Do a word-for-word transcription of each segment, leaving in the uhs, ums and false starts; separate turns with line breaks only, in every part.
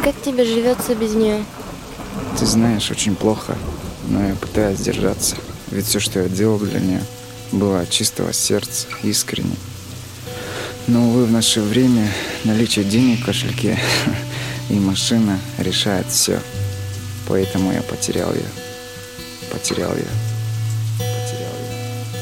Как тебе живется без нее?
Ты знаешь, очень плохо, но я пытаюсь держаться. Ведь все, что я делал для нее, было от чистого сердца, искренне. Но, увы, в наше время наличие денег в кошельке и машина решает все. Поэтому я потерял ее. Потерял ее. Потерял ее.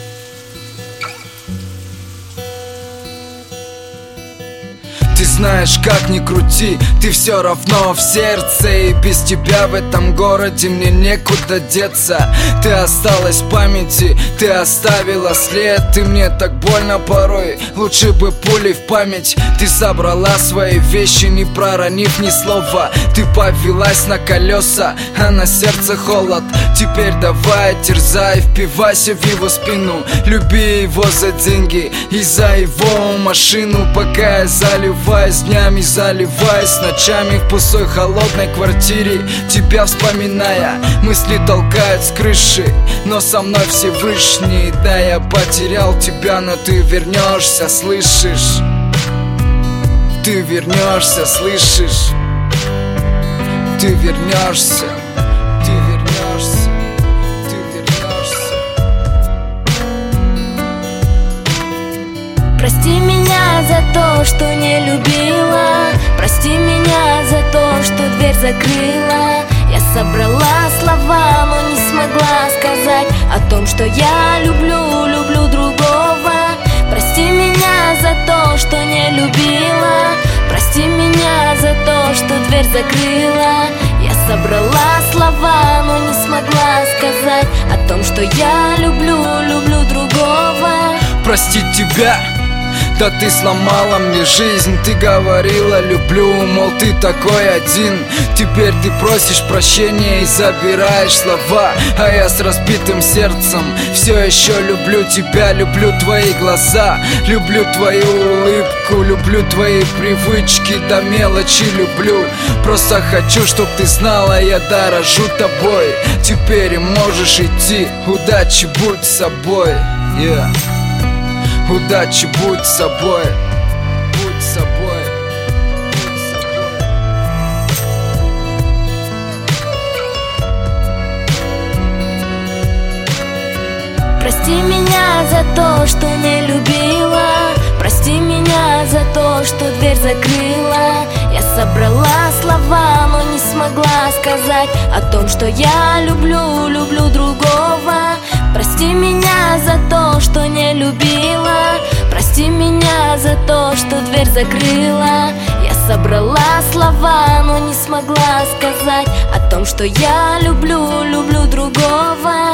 Ты знаешь, как ни крути, ты все равно в сердце. И без тебя в этом городе мне некуда деться. Ты осталась в памяти, ты оставила след. И мне так больно порой, лучше бы пулей в память. Ты собрала свои вещи, не проронив ни слова. Ты повелась на колеса, а на сердце холод. Теперь давай терзай, впивайся в его спину. Люби его за деньги и за его машину. Пока я заливаюсь днями, заливаясь ночами в пустой холодной квартире, тебя вспоминая, мысли толкают с крыши. Но со мной Всевышний, да, я потерял тебя, но ты вернешься, слышишь? Ты вернешься, слышишь? Ты вернешься, ты вернешься, ты вернешься.
Прости меня за то, что не любила. Прости меня за то, что дверь закрыла. Я собрала слова, но не смогла сказать о том, что я люблю, люблю другого. Прости меня за то, что не любила. Прости меня за то, что дверь закрыла. Я собрала слова, но не смогла сказать о том, что я люблю, люблю другого.
Простить тебя? Да ты сломала мне жизнь. Ты говорила люблю, мол ты такой один. Теперь ты просишь прощения и забираешь слова. А я с разбитым сердцем все еще люблю тебя. Люблю твои глаза, люблю твою улыбку, люблю твои привычки, до мелочи люблю. Просто хочу, чтоб ты знала, я дорожу тобой. Теперь можешь идти, удачи, будь собой, yeah. Удачи, будь собой, будь собой, будь собой.
Прости меня за то, что не любила. Прости меня за то, что дверь закрыла. Я собрала слова, но не смогла сказать о том, что я люблю, люблю другого. Прости меня за то, что не любила. Прости меня за то, что дверь закрыла. Я собрала слова, но не смогла сказать о том, что я люблю, люблю другого.